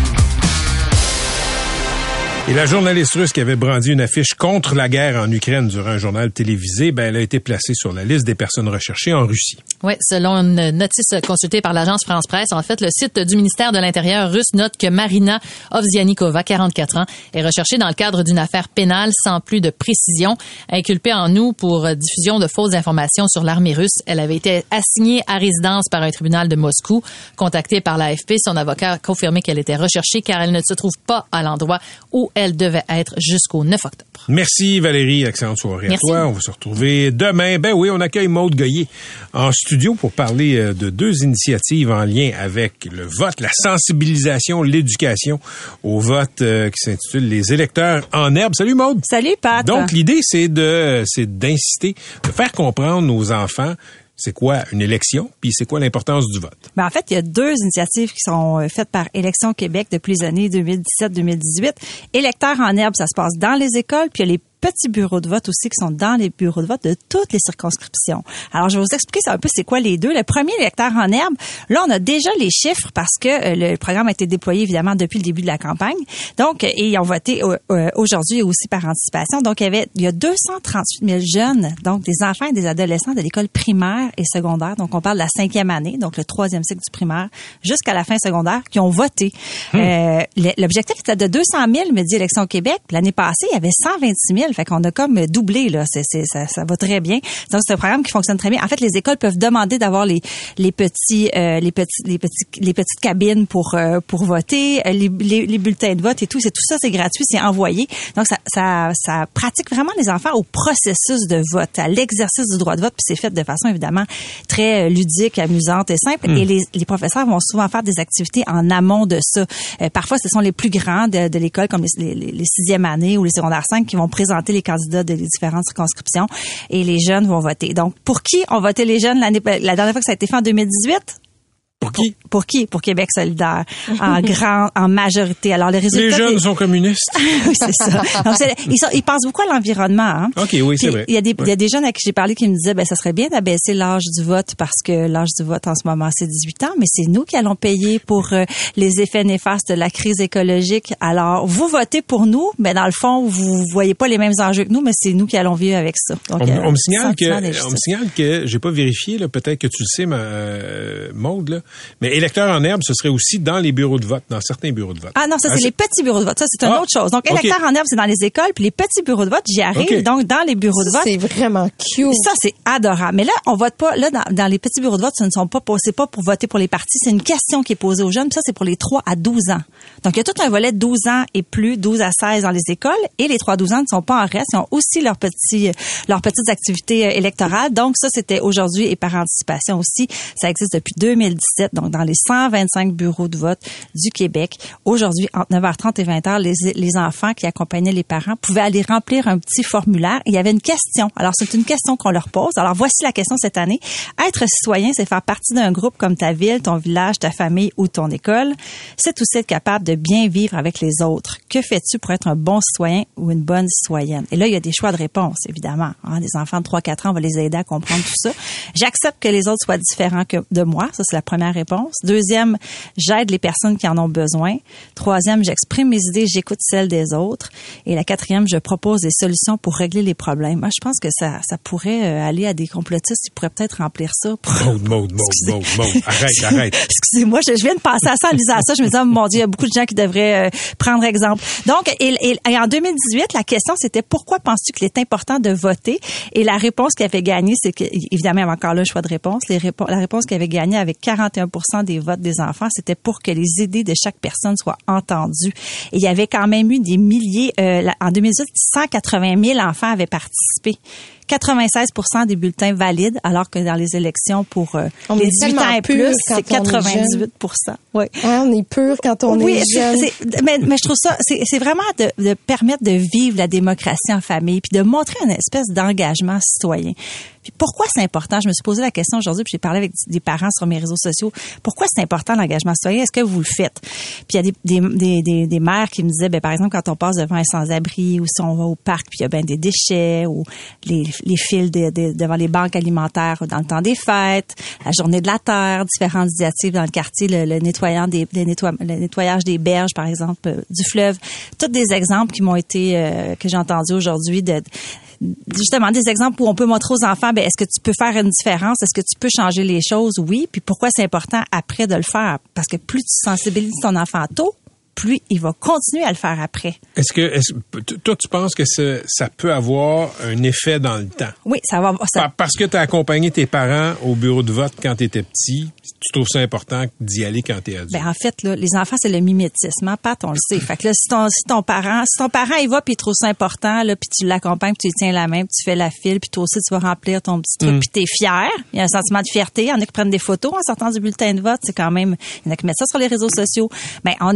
Et la journaliste russe qui avait brandi une affiche contre la guerre en Ukraine durant un journal télévisé, ben, elle a été placée sur la liste des personnes recherchées en Russie. Oui, selon une notice consultée par l'agence France-Presse, en fait, le site du ministère de l'Intérieur russe note que Marina Ovsianikova, quarante-quatre ans, est recherchée dans le cadre d'une affaire pénale sans plus de précision. Inculpée en août pour diffusion de fausses informations sur l'armée russe, elle avait été assignée à résidence par un tribunal de Moscou. Contactée par l'A F P, son avocat a confirmé qu'elle était recherchée car elle ne se trouve pas à l'endroit où elle devait être jusqu'au neuf octobre. Merci Valérie, excellente soirée Merci. à toi. On va se retrouver demain. Ben oui, on accueille Maude Goyer en studio pour parler de deux initiatives en lien avec le vote, la sensibilisation, l'éducation au vote euh, qui s'intitule Les électeurs en herbe. Salut Maude. Salut Pat. Donc l'idée c'est de c'est d'inciter, de faire comprendre aux enfants c'est quoi une élection, puis c'est quoi l'importance du vote? Ben en fait, il y a deux initiatives qui sont faites par Élections Québec depuis les années deux mille dix-sept deux mille dix-huit. Électeurs en herbe, ça se passe dans les écoles, puis il y a les petits bureaux de vote aussi qui sont dans les bureaux de vote de toutes les circonscriptions. Alors, je vais vous expliquer ça un peu c'est quoi les deux. Le premier, l'électeur en herbe, là, on a déjà les chiffres parce que euh, le programme a été déployé, évidemment, depuis le début de la campagne. Donc, et ils ont voté euh, aujourd'hui aussi par anticipation. Donc, il y avait, il y a deux cent trente-huit mille jeunes, donc des enfants et des adolescents de l'école primaire et secondaire. Donc, on parle de la cinquième année, donc le troisième cycle du primaire, jusqu'à la fin secondaire, qui ont voté. Hum. Euh, l'objectif était de deux cent mille, me dit Élections au Québec. L'année passée, il y avait cent vingt-six mille. Fait qu'on a comme doublé, là. C'est, c'est, ça, ça va très bien. Donc, c'est un programme qui fonctionne très bien. En fait, les écoles peuvent demander d'avoir les, les petits, euh, les petits, les petits, les petites cabines pour, euh, pour voter, les, les, les bulletins de vote et tout. C'est tout ça, c'est gratuit, c'est envoyé. Donc, ça, ça, ça pratique vraiment les enfants au processus de vote, à l'exercice du droit de vote. Puis c'est fait de façon, évidemment, très ludique, amusante et simple. Mmh. Et les, les professeurs vont souvent faire des activités en amont de ça. Euh, parfois, ce sont les plus grands de, de l'école, comme les, les, les sixième années ou les secondaires cinq, qui vont présenter les candidats des différentes circonscriptions et les jeunes vont voter. Donc, pour qui ont voté les jeunes l'année, la dernière fois que ça a été fait en deux mille dix-huit? Pour qui? Pour, pour qui? Pour Québec solidaire. En grand, en majorité. Alors, les résultats. Les jeunes des... sont communistes. Oui, c'est ça. Donc, c'est, ils, sont, ils pensent beaucoup à l'environnement, hein. OK, oui, c'est Puis, vrai. Il y a des, ouais. il y a des jeunes à qui j'ai parlé qui me disaient, ben, ça serait bien d'abaisser l'âge du vote parce que l'âge du vote en ce moment, c'est dix-huit ans, mais c'est nous qui allons payer pour euh, les effets néfastes de la crise écologique. Alors, vous votez pour nous, mais dans le fond, vous voyez pas les mêmes enjeux que nous, mais c'est nous qui allons vivre avec ça. Donc, on, euh, on me signale que, on me signale que, j'ai pas vérifié, là, peut-être que tu le sais, ma, euh, Maude, là, mais électeur en herbe, ce serait aussi dans les bureaux de vote, dans certains bureaux de vote. Ah non, ça, c'est ah, les petits bureaux de vote. Ça, c'est une ah, autre chose. Donc, électeur okay. en herbe, c'est dans les écoles, puis les petits bureaux de vote, j'y arrive. Okay. Donc, dans les bureaux ça, de vote. C'est vraiment cute. Ça, c'est adorable. Mais là, on vote pas, là, dans, dans les petits bureaux de vote, ce ne sont pas, c'est pas pour voter pour les partis. C'est une question qui est posée aux jeunes. Puis ça, c'est pour les trois à douze ans. Donc, il y a tout un volet de douze ans et plus, douze à seize dans les écoles. Et les trois à douze ans ne sont pas en reste. Ils ont aussi leurs petits, leurs petites activités électorales. Donc, ça, c'était aujourd'hui et par anticipation aussi. Ça existe depuis deux mille dix-sept. Donc, dans les cent vingt-cinq bureaux de vote du Québec. Aujourd'hui, entre neuf heures trente et vingt heures, les, les enfants qui accompagnaient les parents pouvaient aller remplir un petit formulaire. Il y avait une question. Alors, c'est une question qu'on leur pose. Alors, voici la question cette année. Être citoyen, c'est faire partie d'un groupe comme ta ville, ton village, ta famille ou ton école. C'est aussi être capable de bien vivre avec les autres. Que fais-tu pour être un bon citoyen ou une bonne citoyenne? Et là, il y a des choix de réponse, évidemment. Hein, des enfants de trois à quatre ans, on va les aider à comprendre tout ça. J'accepte que les autres soient différents que de moi. Ça, c'est la première réponse. Deuxième, j'aide les personnes qui en ont besoin. Troisième, j'exprime mes idées, j'écoute celles des autres. Et la quatrième, je propose des solutions pour régler les problèmes. Moi, je pense que ça, ça pourrait aller à des complotistes qui pourraient peut-être remplir ça. Pour... Maude, Maude, Maude, Maude, Maude. Arrête, arrête. Excusez-moi, je, je viens de penser à ça en lisant ça. Je me disais, oh, mon Dieu, il y a beaucoup de gens qui devraient euh, prendre exemple. Donc, et, et, et en deux mille dix-huit, la question, c'était pourquoi penses-tu qu'il est important de voter? Et la réponse qui avait gagné, c'est que, évidemment, il y avait encore là un choix de réponse. Les répo- la réponse qui avait gagné avec quarante et un pour cent des votes des enfants, c'était pour que les idées de chaque personne soient entendues. Et il y avait quand même eu des milliers, euh, en deux mille dix-huit, cent quatre-vingt mille enfants avaient participé. quatre-vingt-seize pour cent des bulletins valides, alors que dans les élections pour euh, les dix-huit ans et plus, c'est quatre-vingt-dix-huit pour cent. Oui. Ah, on est pur quand on oui, est jeune. C'est, c'est, mais, mais je trouve ça, c'est, c'est vraiment de, de permettre de vivre la démocratie en famille, puis de montrer une espèce d'engagement citoyen. Puis pourquoi c'est important? Je me suis posé la question aujourd'hui, puis j'ai parlé avec des parents sur mes réseaux sociaux. Pourquoi c'est important l'engagement citoyen? Est-ce que vous le faites? Puis il y a des, des, des, des, des mères qui me disaient, ben par exemple, quand on passe devant un sans-abri, ou si on va au parc, puis il y a ben des déchets, ou les, les fils de, de, devant les banques alimentaires dans le temps des fêtes, la journée de la terre, différentes initiatives dans le quartier, le, le nettoyant des, le, nettoie, le nettoyage des berges, par exemple, euh, du fleuve. Tous des exemples qui m'ont été, euh, que j'ai entendus aujourd'hui de, justement des exemples où on peut montrer aux enfants, ben est-ce que tu peux faire une différence, est-ce que tu peux changer les choses, oui, puis pourquoi c'est important après de le faire, parce que plus tu sensibilises ton enfant tôt, plus il va continuer à le faire après. Est-ce que, est-ce, toi, tu penses que ça, ça peut avoir un effet dans le temps? Oui, ça va. Ça... Parce que tu as accompagné tes parents au bureau de vote quand tu étais petit, tu trouves ça important d'y aller quand tu es adulte? Ben, en fait, là, les enfants, c'est le mimétisme. Hein, Pat, on le sait. Fait que là, si ton, si ton parent, si ton parent, il va puis il trouve ça important, là, puis tu l'accompagnes, puis tu lui tiens la main, puis tu fais la file, puis toi aussi, tu vas remplir ton petit truc, mm. puis t'es fier. Il y a un sentiment de fierté. Il y en a qui prennent des photos en sortant du bulletin de vote. C'est quand même, il y en a qui mettent ça sur les réseaux sociaux. Ben, on est fiers de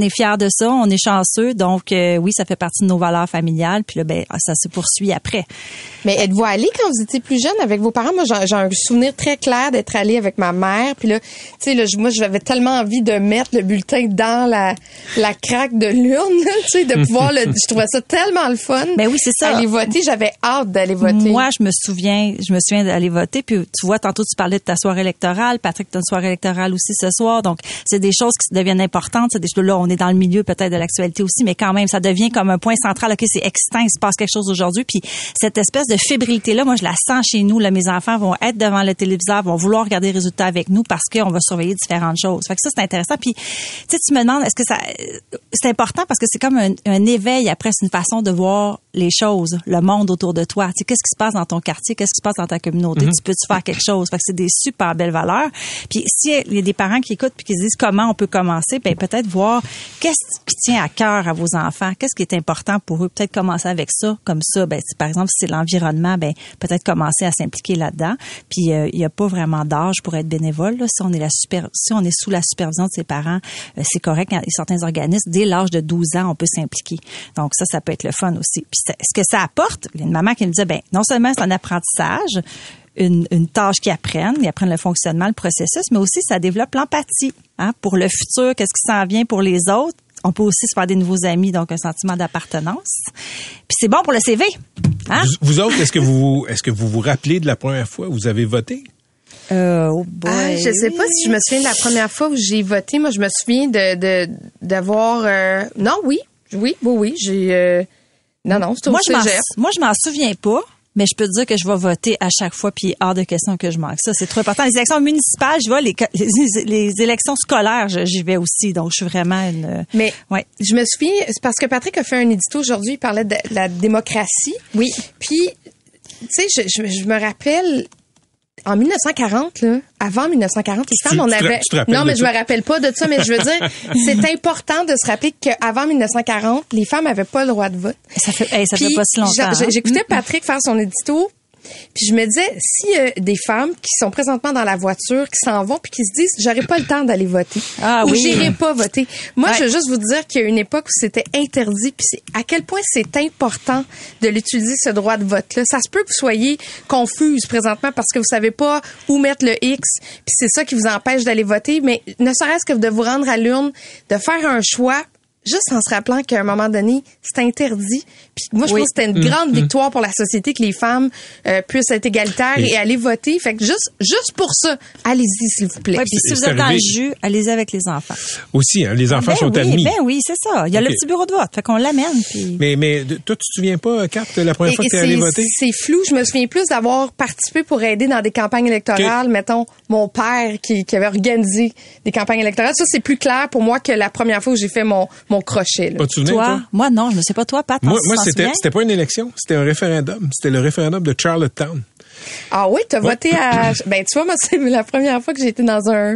ça, on est chanceux. Donc, euh, oui, ça fait partie de nos valeurs familiales. Puis là, ben, ça se poursuit après. Mais êtes-vous allé quand vous étiez plus jeune avec vos parents? Moi, j'ai, j'ai un souvenir très clair d'être allé avec ma mère. Puis là, tu sais, là, moi, j'avais tellement envie de mettre le bulletin dans la, la craque de l'urne, tu sais, de pouvoir le, je trouvais ça tellement le fun. Mais oui, c'est ça. Aller voter, j'avais hâte d'aller voter. Moi, je me souviens, je me souviens d'aller voter. Puis tu vois, tantôt tu parlais de ta soirée électorale. Patrick, tu as une soirée électorale aussi ce soir. Donc, c'est des choses qui deviennent importantes. C'est des choses, là, on est dans le milieu peut-être de l'actualité aussi, mais quand même, ça devient comme un point central. OK, c'est excitant, il se passe quelque chose aujourd'hui. Puis cette espèce de fébrilité-là, moi, je la sens chez nous. Là, mes enfants vont être devant le téléviseur, vont vouloir regarder les résultats avec nous parce qu'on va surveiller différentes choses. Fait que ça, c'est intéressant. Puis, tu sais, tu me demandes, est-ce que ça, c'est important parce que c'est comme un, un éveil après, c'est une façon de voir les choses, le monde autour de toi. Tu sais, qu'est-ce qui se passe dans ton quartier, qu'est-ce qui se passe dans ta communauté, mm-hmm. tu peux-tu faire quelque chose. Fait que c'est des super belles valeurs. Puis s'il y a des parents qui écoutent puis qui se disent comment on peut commencer, ben peut-être voir qu'est-ce qui tient à cœur à vos enfants, qu'est-ce qui est important pour eux, peut-être commencer avec ça, comme ça. Ben si, par exemple, si c'est l'environnement, ben peut-être commencer à s'impliquer là-dedans. Puis il euh, y a pas vraiment d'âge pour être bénévole. Là. Si on est la super, si on est sous la supervision de ses parents, euh, c'est correct. Il y a certains organismes, dès l'âge de douze ans, on peut s'impliquer. Donc ça, ça peut être le fun aussi. Puis ce que ça apporte, il y a une maman qui me disait, ben non seulement c'est un apprentissage, une, une tâche qu'ils apprennent, ils apprennent le fonctionnement, le processus, mais aussi ça développe l'empathie hein, pour le futur, qu'est-ce qui s'en vient pour les autres. On peut aussi se faire des nouveaux amis, donc un sentiment d'appartenance. Puis c'est bon pour le C V. Hein? Vous, vous autres, est-ce que vous est-ce que vous vous rappelez de la première fois où vous avez voté? Euh, oh boy, ah, je sais oui. pas si je me souviens de la première fois où j'ai voté. Moi, je me souviens de, de d'avoir... Euh, non, oui, oui, oui, oui, j'ai... Euh, non, non, c'est au moi, je m'en, cégep. moi, je m'en souviens pas. Mais je peux te dire que je vais voter à chaque fois, puis hors de question que je manque. Ça, c'est trop important. Les élections municipales, je vois, les, les, les élections scolaires, j'y vais aussi. Donc, je suis vraiment une... Mais ouais. je me souviens, c'est parce que Patrick a fait un édito aujourd'hui, il parlait de la démocratie. Oui. Puis, tu sais, je, je, je me rappelle... En dix-neuf cent quarante, là, avant dix-neuf cent quarante, les femmes, tu, on tu avait... te, tu non, mais je ça? me rappelle pas de ça, mais je veux dire, c'est important de se rappeler qu'avant dix-neuf cent quarante, les femmes avaient pas le droit de vote. Ça fait, hey, ça Puis, fait pas si longtemps. Hein? J'écoutais Patrick faire son édito, puis je me disais, si euh, des femmes qui sont présentement dans la voiture, qui s'en vont, puis qui se disent, j'aurais pas le temps d'aller voter, ah, ou oui. j'irai pas voter. Moi, ouais. je veux juste vous dire qu'il y a une époque où c'était interdit, puis c'est à quel point c'est important de l'utiliser, ce droit de vote-là. Ça se peut que vous soyez confuse présentement parce que vous savez pas où mettre le X, puis c'est ça qui vous empêche d'aller voter, mais ne serait-ce que de vous rendre à l'urne, de faire un choix, juste en se rappelant qu'à un moment donné, c'est interdit. Puis moi, je oui. pense que c'était une mmh, grande mmh. victoire pour la société que les femmes euh, puissent être égalitaires et, et aller voter. Fait que juste, juste pour ça, allez-y, s'il vous plaît. Ouais, puis si vous êtes dans le jus, allez-y avec les enfants. Aussi, hein, les enfants ben sont oui, admis. Ben oui, c'est ça. Il y a okay. le petit bureau de vote. Fait qu'on l'amène. Puis... Mais, mais toi, tu te souviens pas, Kat, la première et, fois que tu es allé voter? C'est flou. Je me souviens plus d'avoir participé pour aider dans des campagnes électorales. Okay. Mettons, mon père qui, qui avait organisé des campagnes électorales. Ça, c'est plus clair pour moi que la première fois où j'ai fait mon, mon crochet. Là. Pas de souvenir, toi? toi? Moi, non. Je ne sais pas toi, Pat. Moi, moi c'était, c'était pas une élection. C'était un référendum. C'était le référendum de Charlottetown. Ah oui? T'as ouais. voté à... Ben, tu vois, moi, c'est la première fois que j'ai été dans un...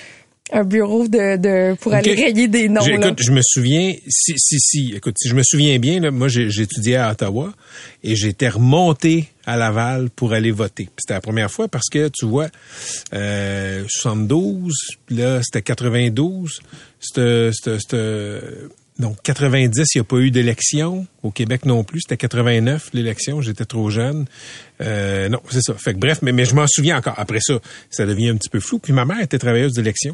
un bureau de, de pour okay. aller rayer des noms. Écoute, là. je me souviens, si, si, si, écoute, si je me souviens bien, là, moi, j'ai, j'étudiais à Ottawa et j'étais remonté à Laval pour aller voter. Puis c'était la première fois parce que, tu vois, euh, soixante-douze, puis là, c'était quatre-vingt-douze, c'était, c'était, c'était donc quatre-vingt-dix, il n'y a pas eu d'élection. Au Québec non plus, c'était quatre-vingt-neuf l'élection, j'étais trop jeune. Euh, non, c'est ça. Fait que bref, mais, mais je m'en souviens encore. Après ça, ça devient un petit peu flou. Puis ma mère était travailleuse d'élection.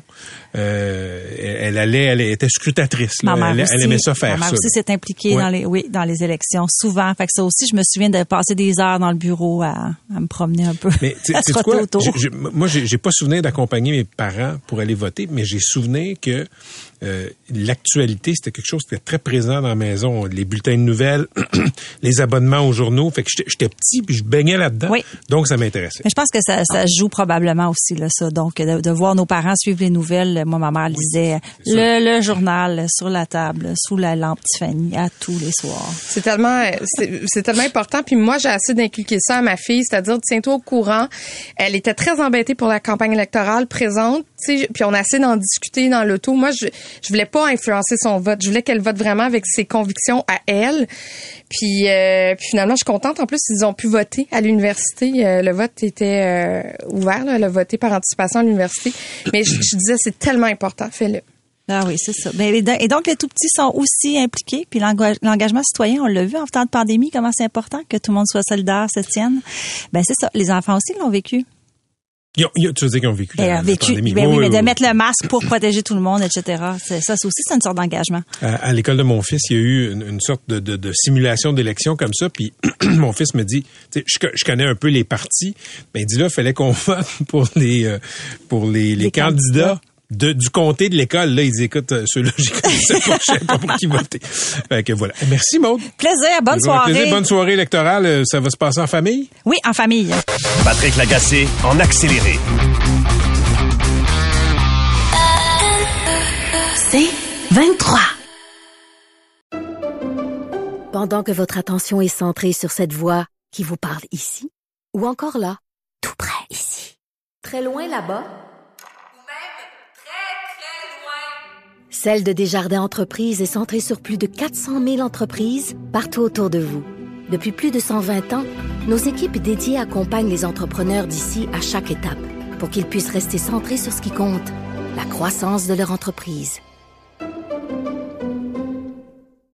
Euh, elle, elle allait, elle était scrutatrice. Là. Ma mère elle, aussi, elle aimait ça faire ma mère ça. aussi s'est impliquée ouais. dans les, oui, dans les élections souvent. Fait que ça aussi, je me souviens de passer des heures dans le bureau à, à me promener un peu. Mais tu sais quoi? J'ai, j'ai, moi, j'ai, j'ai pas souvenir d'accompagner mes parents pour aller voter, mais j'ai souvenir que euh, l'actualité, c'était quelque chose qui était très présent dans la maison. Les bulletins de nouvelles, les abonnements aux journaux. Fait que j'étais, j'étais petit puis je baignais là-dedans. Oui. Donc, ça m'intéressait. Mais je pense que ça, ça joue probablement aussi, là, ça. Donc, de, de voir nos parents suivre les nouvelles. Moi, ma mère oui, lisait le, le journal sur la table, sous la lampe Tiffany, à tous les soirs. C'est tellement, c'est, c'est tellement important. Puis moi, j'ai assez d'inculquer ça à ma fille, c'est-à-dire, tiens-toi au courant. Elle était très embêtée pour la campagne électorale présente, tu sais, puis on a assez d'en discuter dans l'auto. Moi, je, je voulais pas influencer son vote. Je voulais qu'elle vote vraiment avec ses convictions à elle. Puis, euh, puis finalement, je suis contente. En plus, ils ont pu voter à l'université. Euh, le vote était euh, ouvert, là, le voter par anticipation à l'université. Mais je, je disais, c'est tellement important, fais-le. Ah oui, c'est ça. Ben, et donc, les tout-petits sont aussi impliqués. Puis l'engagement citoyen, on l'a vu en temps de pandémie, comment c'est important que tout le monde soit solidaire, se tienne. Ben c'est ça. Les enfants aussi l'ont vécu. Ils ont, ils ont, tu veux dire qu'ils ont vécu la, la vécu. pandémie. Ben oui, oui, mais oui, de oui. mettre le masque pour protéger tout le monde, et cetera. C'est, ça, c'est aussi c'est une sorte d'engagement. À, à l'école de mon fils, il y a eu une, une sorte de, de, de simulation d'élection comme ça. Puis mon fils me dit, tu sais, je, je connais un peu les partis. Ben il dit là, il fallait qu'on vote pour les euh, pour les, les, les candidats. candidats. De, du comté de l'école, là, ils disent, écoute, euh, ceux-là, je connaissais pas, je savais pas pour qui voter. Fait que voilà. Merci, Maude. Plaisir, bonne soirée. Plaisir, bonne soirée électorale. Ça va se passer en famille? Oui, en famille. Patrick Lagacé, en accéléré. C'est vingt-trois. Pendant que votre attention est centrée sur cette voix qui vous parle ici, ou encore là, tout près ici, très loin là-bas, Celle de Desjardins Entreprises est centrée sur plus de quatre cent mille entreprises partout autour de vous. Depuis plus de cent vingt ans, nos équipes dédiées accompagnent les entrepreneurs d'ici à chaque étape pour qu'ils puissent rester centrés sur ce qui compte, la croissance de leur entreprise.